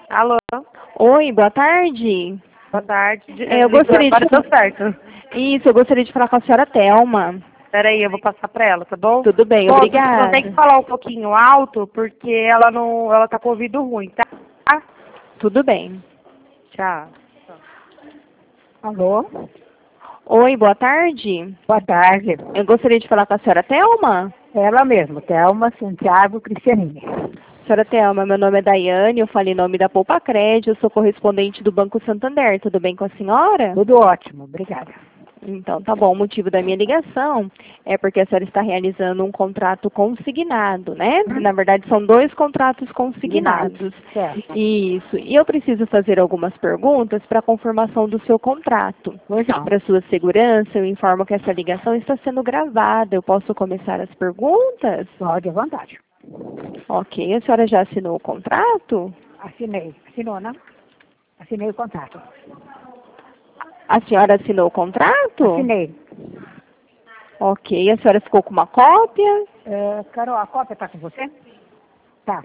Alô, Oi, boa tarde. boa tarde. Eu gostaria Agora de... deu certo. Isso, eu gostaria de falar com a senhora Thelma. Peraí, eu vou passar pra ela, tá bom? Tudo bem, Moça, você tem que obrigada. falar um pouquinho alto, porque ela tá com o ouvido ruim, tá? Tudo bem. Tchau. Alô? Oi, boa tarde. Boa tarde. Eu gostaria de falar com a senhora Thelma. Ela mesma, Thelma Santiago Cristianini. Senhora Thelma, meu nome é Daiane, eu falo em nome da Poupa Crédito, eu sou correspondente do Banco Santander. Tudo bem com a senhora? Tudo ótimo, obrigada. Então, tá bom. O motivo da minha ligação é porque a senhora está realizando um contrato consignado, né? Na verdade, são 2 contratos consignados. Certo. Isso. E eu preciso fazer algumas perguntas para confirmação do seu contrato. Pois não. Para sua segurança, eu informo que essa ligação está sendo gravada. Eu posso começar as perguntas? Pode à vontade. Ok. A senhora já assinou o contrato? Assinei. Assinou, né? Assinei o contrato. A senhora assinou o contrato? Assinei. Ok. A senhora ficou com uma cópia? Carol, a cópia está com você? Tá.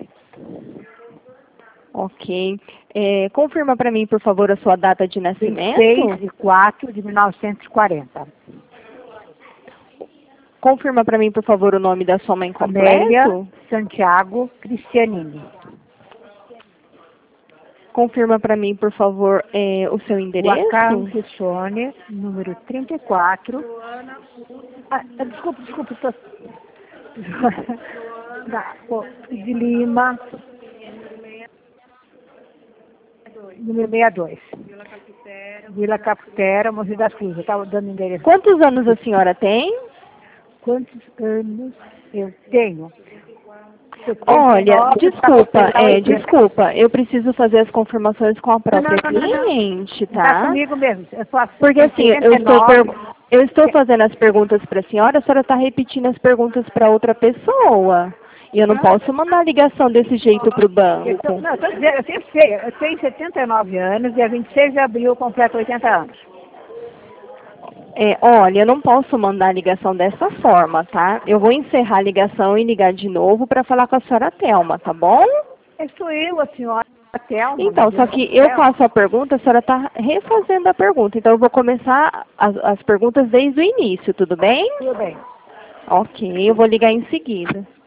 Ok. Confirma para mim, por favor, a sua data de nascimento. 26/4/1940. Confirma para mim, por favor, o nome da sua mãe Amélia completo. Santiago Cristianini. Confirma para mim, por favor, o seu endereço. Wacam Quixone, número 34. Desculpa. De Lima. Número 62. Vila Caputera, Mogi das Cruzes. Eu estava dando endereço. Quantos anos a senhora tem? Quantos anos eu tenho? Olha, 79, desculpa, eu preciso fazer as confirmações com a própria Não. cliente, Está tá? comigo mesmo. Eu sou a Porque assim, eu estou fazendo as perguntas para a senhora está repetindo as perguntas para outra pessoa. E eu não posso mandar ligação desse jeito para o banco. eu estou dizendo, eu tenho 79 anos e a 26 de abril eu completo 80 anos. Olha, eu não posso mandar a ligação dessa forma, tá? Eu vou encerrar a ligação e ligar de novo para falar com a senhora Thelma, tá bom? Sou eu, a senhora Thelma. Então, só que eu faço a pergunta, a senhora está refazendo a pergunta. Então, eu vou começar as perguntas desde o início, tudo bem? Tudo bem. Ok, eu vou ligar em seguida.